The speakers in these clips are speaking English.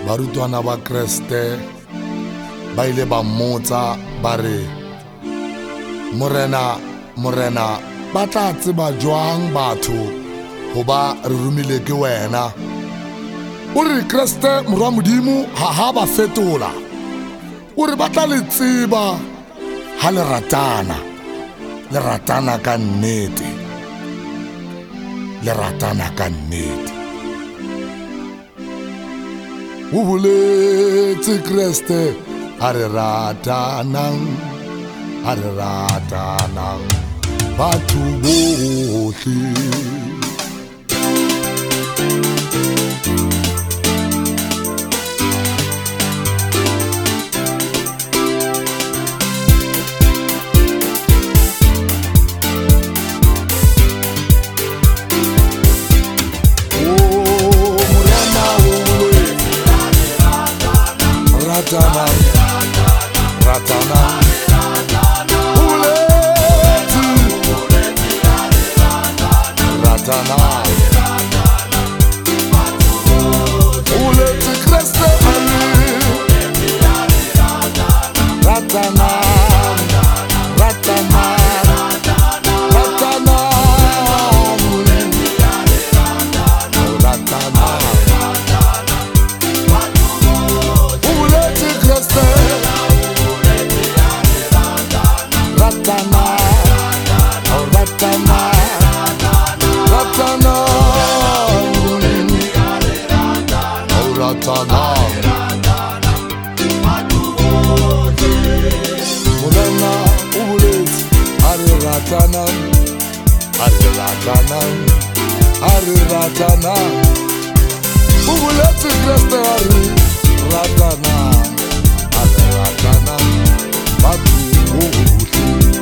barutwana ba Kriste ba ile ba mmotsa ba re, morena ba tla tseba jwang batho goba re rumile ke wena? O re Kriste morwa Modimo ha ba fetola, o re ba tla le tseba ha le ratana ka nnete, le ratana ka nnete. O boletse Kriste a re ratanang batho bohle. Ratana Uleti Kriste Ratana Ratana Ubuleti Kriste Ratana Batu Ubuti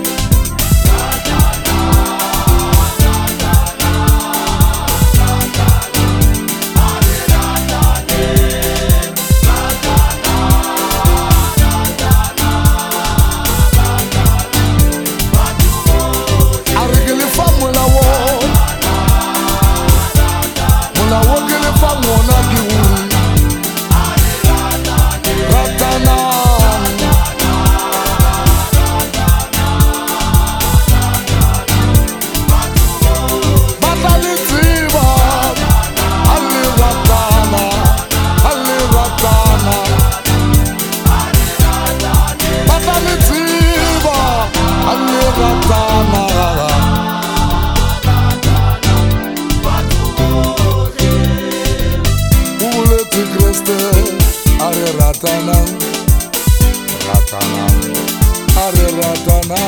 Ratana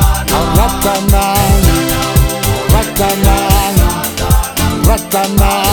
Ratana